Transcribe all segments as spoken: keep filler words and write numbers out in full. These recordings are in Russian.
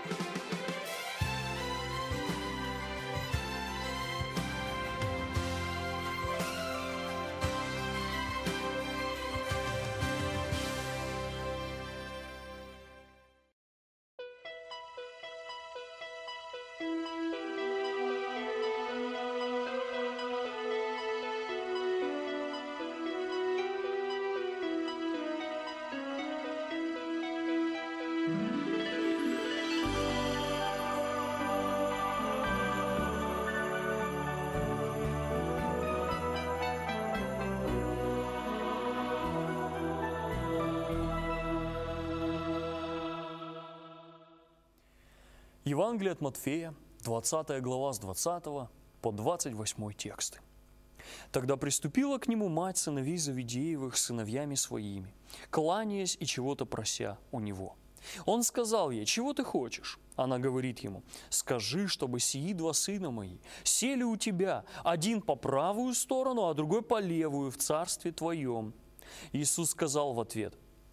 Евангелие от Матфея, двадцатая глава с двадцатого по двадцать восьмой тексты. «Тогда приступила к нему мать сыновей Завидеевых с сыновьями своими, кланяясь и чего-то прося у него. Он сказал ей: чего ты хочешь? Она говорит ему: скажи, чтобы сии два сына мои сели у тебя, один по правую сторону, а другой по левую в царстве твоем. Иисус сказал в ответ: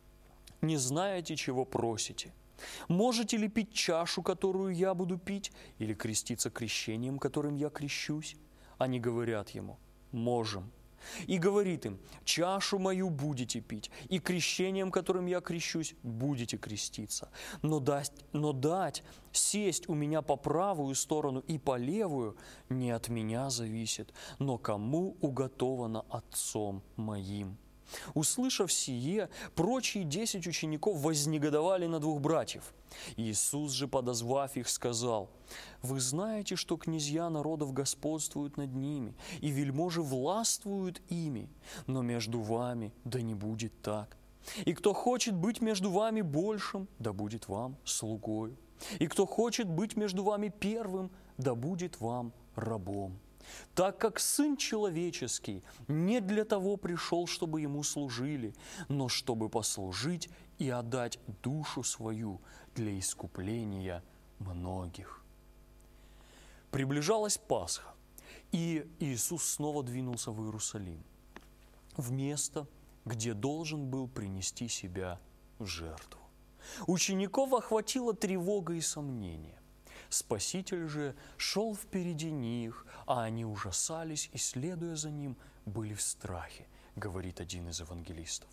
не знаете, чего просите. Можете ли пить чашу, которую я буду пить, или креститься крещением, которым я крещусь? Они говорят ему: можем. И говорит им: чашу мою будете пить, и крещением, которым я крещусь, будете креститься. Но дать, но дать сесть у меня по правую сторону и по левую не от меня зависит, но кому уготовано Отцом моим». Услышав сие, прочие десять учеников вознегодовали на двух братьев. Иисус же, подозвав их, сказал: «Вы знаете, что князья народов господствуют над ними, и вельможи властвуют ими, но между вами да не будет так. И кто хочет быть между вами большим, да будет вам слугою. И кто хочет быть между вами первым, да будет вам рабом. Так как Сын Человеческий не для того пришел, чтобы Ему служили, но чтобы послужить и отдать душу свою для искупления многих». Приближалась Пасха, и Иисус снова двинулся в Иерусалим, в место, где должен был принести себя в жертву. Учеников охватила тревога и сомнение. Спаситель же шел впереди них, а они ужасались и, следуя за ним, были в страхе, говорит один из евангелистов.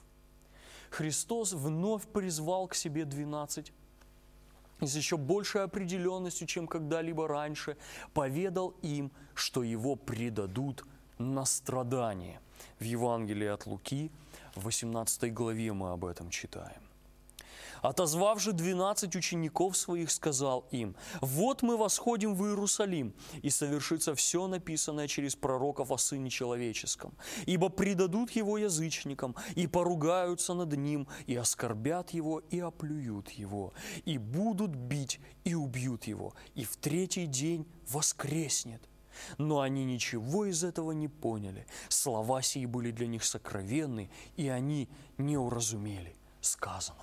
Христос вновь призвал к себе двенадцать и с еще большей определенностью, чем когда-либо раньше, поведал им, что Его предадут на страдание. В Евангелии от Луки, в восемнадцатой главе мы об этом читаем. «Отозвав же двенадцать учеников своих, сказал им: вот мы восходим в Иерусалим, и совершится все написанное через пророков о Сыне Человеческом. Ибо предадут Его язычникам, и поругаются над Ним, и оскорбят Его, и оплюют Его, и будут бить, и убьют Его, и в третий день воскреснет». Но они ничего из этого не поняли. Слова сии были для них сокровенны, и они не уразумели сказанного.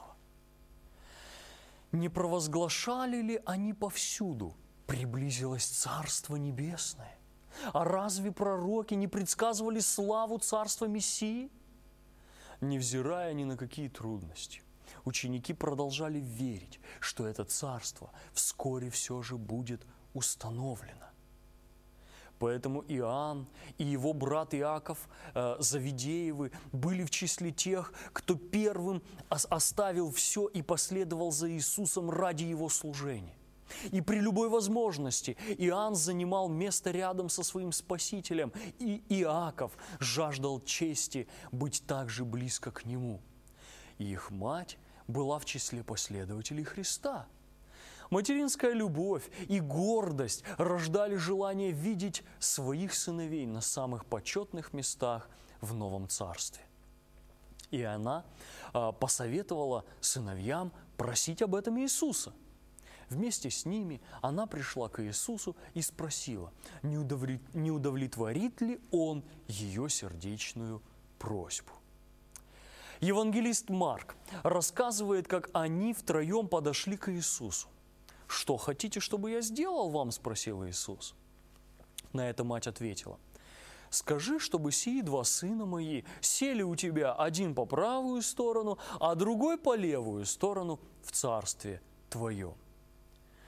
Не провозглашали ли они повсюду: приблизилось Царство Небесное? А разве пророки не предсказывали славу Царства Мессии? Невзирая ни на какие трудности, ученики продолжали верить, что это Царство вскоре все же будет установлено. Поэтому Иоанн и его брат Иаков э, Завидеевы были в числе тех, кто первым оставил все и последовал за Иисусом ради Его служения. И при любой возможности Иоанн занимал место рядом со своим Спасителем, и Иаков жаждал чести быть также близко к Нему. И их мать была в числе последователей Христа. Материнская любовь и гордость рождали желание видеть своих сыновей на самых почетных местах в Новом Царстве. И она а, посоветовала сыновьям просить об этом Иисуса. Вместе с ними она пришла к Иисусу и спросила, не удовлетворит, не удовлетворит ли Он ее сердечную просьбу. Евангелист Марк рассказывает, как они втроем подошли к Иисусу. «Что хотите, чтобы я сделал вам?» – спросил Иисус. На это мать ответила: «Скажи, чтобы сии два сына мои сели у тебя, один по правую сторону, а другой по левую сторону в царстве твоем».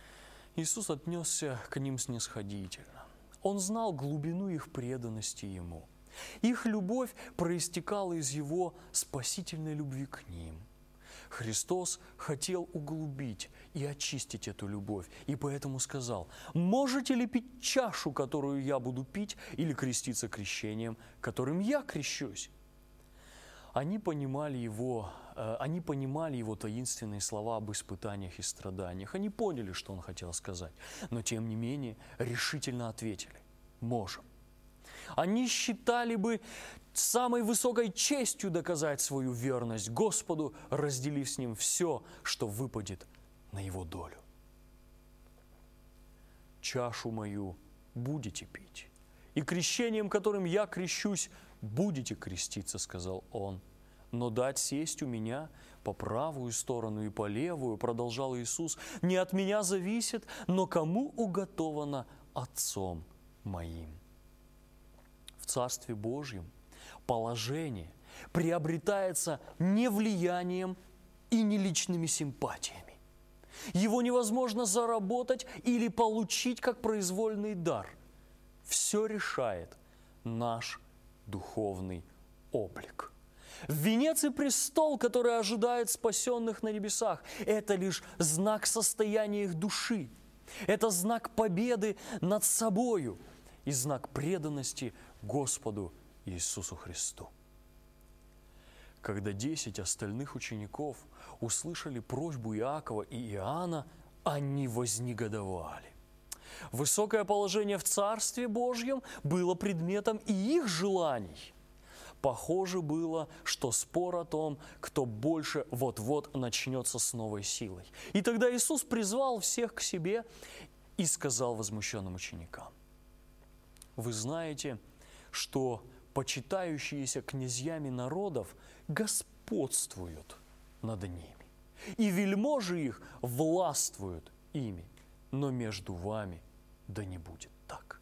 Иисус отнесся к ним снисходительно. Он знал глубину их преданности Ему. Их любовь проистекала из Его спасительной любви к ним. Христос хотел углубить и очистить эту любовь, и поэтому сказал: «Можете ли пить чашу, которую я буду пить, или креститься крещением, которым я крещусь?» Они понимали его, они понимали его таинственные слова об испытаниях и страданиях. Они поняли, что он хотел сказать, но тем не менее решительно ответили: «Можем». Они считали бы самой высокой честью доказать свою верность Господу, разделив с Ним все, что выпадет на Его долю. «Чашу мою будете пить, и крещением, которым я крещусь, будете креститься», — сказал Он. «Но дать сесть у меня по правую сторону и по левую, — продолжал Иисус, — не от меня зависит, но кому уготовано Отцом моим». В Царстве Божьем положение приобретается не влиянием и не личными симпатиями. Его невозможно заработать или получить как произвольный дар. Все решает наш духовный облик. Венец и престол, который ожидает спасенных на небесах, это лишь знак состояния их души. Это знак победы над собою и знак преданности Господу Иисусу Христу. Когда десять остальных учеников услышали просьбу Иакова и Иоанна, они вознегодовали. Высокое положение в Царстве Божьем было предметом и их желаний. Похоже было, что спор о том, кто больше, вот-вот начнется с новой силой. И тогда Иисус призвал всех к себе и сказал возмущенным ученикам: «Вы знаете, что почитающиеся князьями народов господствуют над ними, и вельможи их властвуют ими, но между вами да не будет так».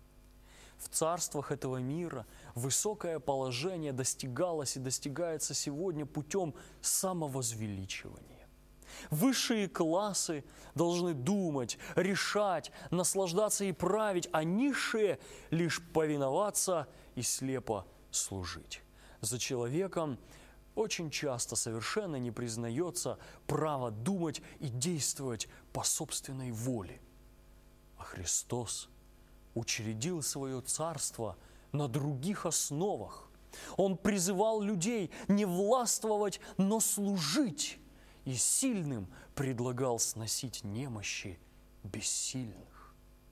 В царствах этого мира высокое положение достигалось и достигается сегодня путем самовозвеличивания. Высшие классы должны думать, решать, наслаждаться и править, а низшие лишь повиноваться и слепо служить. За человеком очень часто совершенно не признается право думать и действовать по собственной воле. А Христос учредил свое царство на других основах. Он призывал людей не властвовать, но служить, и сильным предлагал сносить немощи бессильных.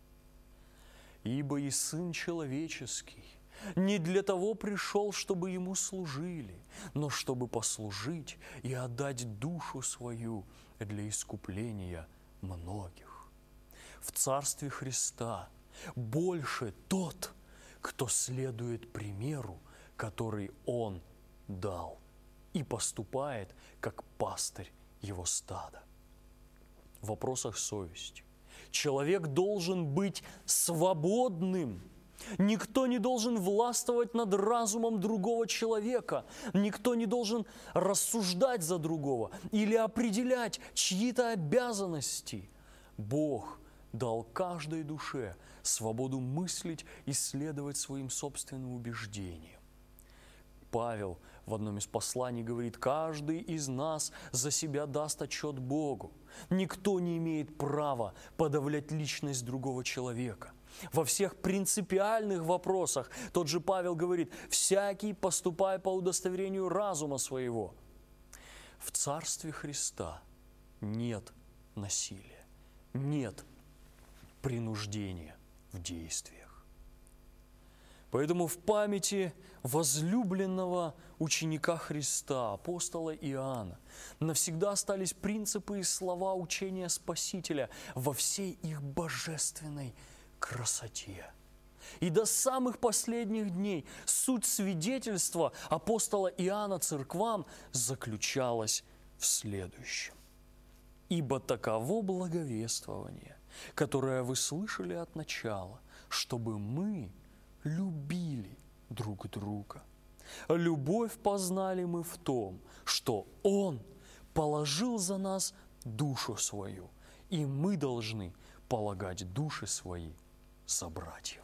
«Ибо и Сын Человеческий не для того пришел, чтобы Ему служили, но чтобы послужить и отдать душу свою для искупления многих». В Царстве Христа больше тот, кто следует примеру, который Он дал, и поступает как пастырь Его стада. В вопросах совести человек должен быть свободным. Никто не должен властвовать над разумом другого человека. Никто не должен рассуждать за другого или определять чьи-то обязанности. Бог дал каждой душе свободу мыслить и следовать своим собственным убеждениям. Павел в одном из посланий говорит: «Каждый из нас за себя даст отчет Богу». Никто не имеет права подавлять личность другого человека. Во всех принципиальных вопросах тот же Павел говорит: «Всякий поступай по удостоверению разума своего». В Царстве Христа нет насилия, нет принуждения в действиях. Поэтому в памяти возлюбленного ученика Христа, апостола Иоанна, навсегда остались принципы и слова учения Спасителя во всей их божественной красоте. И до самых последних дней суть свидетельства апостола Иоанна церквам заключалась в следующем: «Ибо таково благовествование, которое вы слышали от начала, чтобы мы любили друг друга. Любовь познали мы в том, что Он положил за нас душу свою, и мы должны полагать души свои за братьев.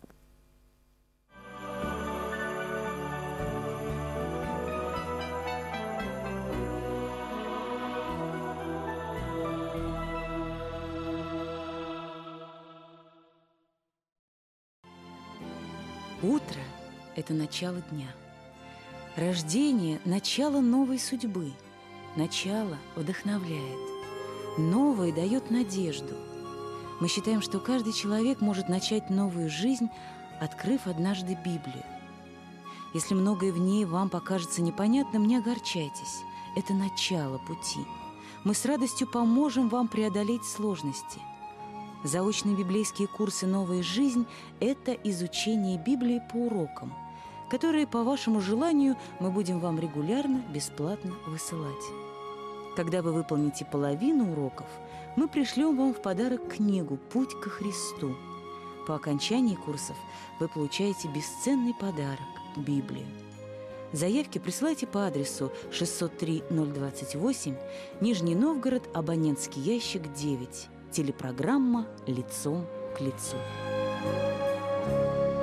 Утро – это начало дня. Рождение – начало новой судьбы. Начало вдохновляет. Новое дает надежду. Мы считаем, что каждый человек может начать новую жизнь, открыв однажды Библию. Если многое в ней вам покажется непонятным, не огорчайтесь. Это начало пути. Мы с радостью поможем вам преодолеть сложности. Заочные библейские курсы «Новая жизнь» – это изучение Библии по урокам, которые, по вашему желанию, мы будем вам регулярно, бесплатно высылать. Когда вы выполните половину уроков, мы пришлем вам в подарок книгу «Путь ко Христу». По окончании курсов вы получаете бесценный подарок – Библию. Заявки присылайте по адресу шестьсот три ноль двадцать восемь, Нижний Новгород, абонентский ящик девять. Телепрограмма «Лицом к лицу».